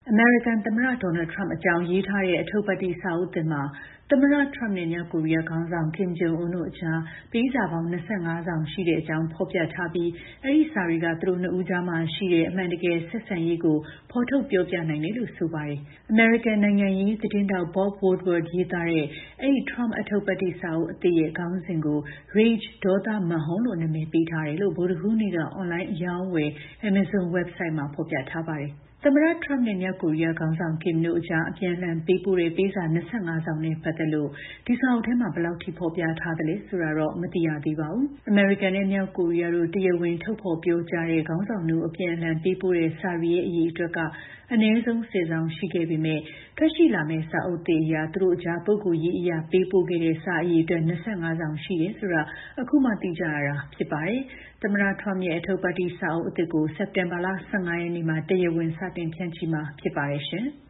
အမေရိကန်သမ္မတဒေါ်နယ်ထရမ့်အကြောင်းရေးထားတဲ့အထုပ်ပတ်တိစာအုပ်သစ်မှာသမ္မတထရမ့်နဲ့မြောက်ကိုရီးယားခေါင်းဆောင်ကင်ဂျုံအွန်းတို့အကြားပေးစာပေါင်း25စောင်ရှိတဲ့အကြောင်းဖော်ပြထားပြီးအဲဒီစာတွေကသူတို့နှစ်ဦးကြားမှာရှိတဲ့အမှန်တကယ်ဆက်ဆံရေးကိုဖော်ထုတ်ပြောပြနိုင်တယ်လို့ဆိုပါတယ်။ အမေရိကန်နိုင်ငံရေးသတင်းတောက် Bob Woodward ရေးသားတဲ့အဲဒီထရမ့်အထုပ်ပတ်တိစာအုပ်အသစ်ရဲ့ခေါင်းစဉ်ကို Rage ဒေါသမန်ဟုန်းလို့နာမည်ပေးထားတယ်လို့ဗုဒ္ဓဟူးနေ့ကအွန်လိုင်းအရောင်းအဝယ် Amazon website မှာဖော်ပြထားပါတယ်။ သမ္မတထရမ့်နဲ့မြောက်ကိုရီးယားခေါင်းဆောင်ကင်တို့အကြားအပြန်အလှန်ပေးပို့တဲ့ပေးစာ25စောင်နဲ့ပတ်သက်လို့ဒီစာအုပ်ထဲမှာဘယ်လောက်ထိဖော်ပြထားသလဲဆိုတာတော့မသိရသေးပါဘူး။ အမေရိကန်နဲ့မြောက်ကိုရီးယားတို့တရားဝင်ထုတ်ဖော်ပြောကြားတဲ့ခေါင်းဆောင်တို့အပြန်အလှန်ပေးပို့တဲ့စာတွေရဲ့အရေအတွက်က အနည်းဆုံး10စောင်ရှိခဲ့ပေမဲ့ထွက်ရှိလာမယ့်စာအုပ်သစ်အရသူတို့အကြားပုဂ္ဂိုလ်ရေးအရာပေးပို့ခဲ့တဲ့စာအရေအတွက်25စောင်ရှိတယ်ဆိုတာအခုမှသိကြရတာဖြစ်ပါတယ်။ သမ္မတထရမ့်ရဲ့အထုပ်ပတ်တိစာအုပ်အသစ်ကိုစက်တင်ဘာလ15ရက်နေ့မှာတရားဝင်စတင်ဖြန့်ချိမှာဖြစ်ပါတယ်ရှင်။